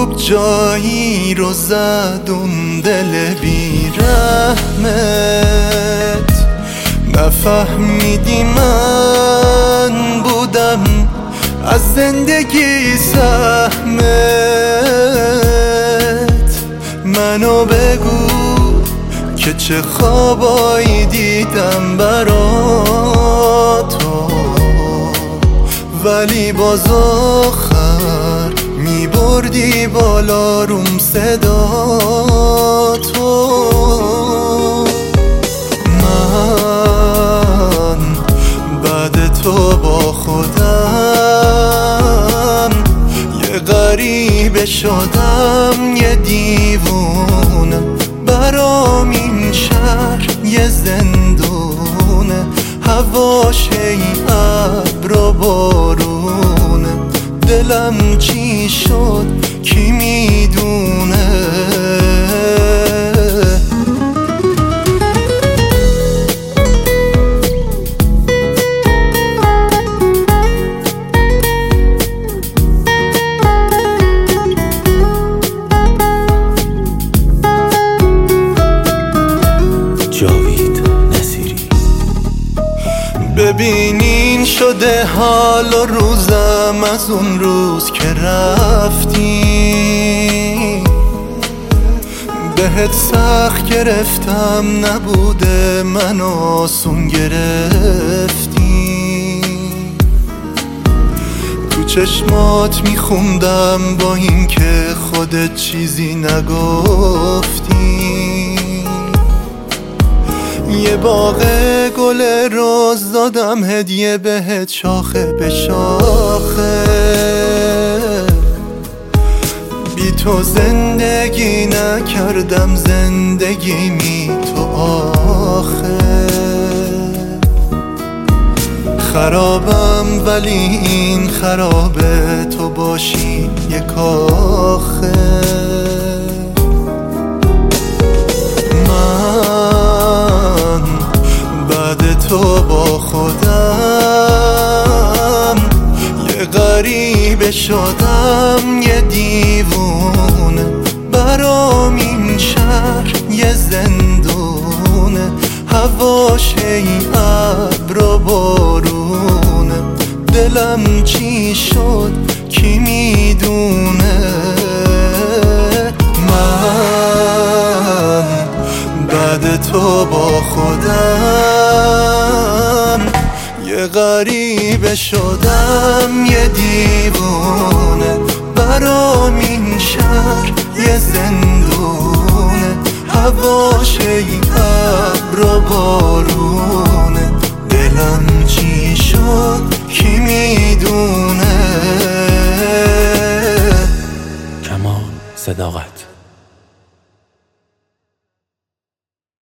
خوب جایی رو زد اون دل بی‌رحمت. نفهمیدی من بودم از زندگی سهمت. منو بگو که چه خوابایی دیدم برا تو، ولی باز آخر میبردی بالا روم صدا تو. من بعد تو با خودم یه غریبه شدم، یه دیوونه. برام این شهر یه زندونه، هواش ای ابر و بارونه. دلم چی شد کی میدونه. ببینین شده حال و روزم از اون روز که رفتی. بهت سخت گرفتم نبوده، من آسون گرفتی. تو چشمات میخوندم با این که خودت چیزی نگفتی. یه باغ گل روز دادم هدیه بهت، شاخه به شاخه. بی تو زندگی نکردم، زندگیمی تو آخه. خرابم ولی این خرابه تو باشی یه کاخه. تو با خودم یه غریبه شدم، یه دیوونه. برام این شهر یه زندونه، هواش ای ابر و بارونه. دلم چی شد کی میدونه. من بعد تو با خودم یه غریبه شدم، یه دیوونه. برام این شهر یه زندونه، هواش ای ابر و بارونه. دلم چی شد کی میدونه. کمال صداقت.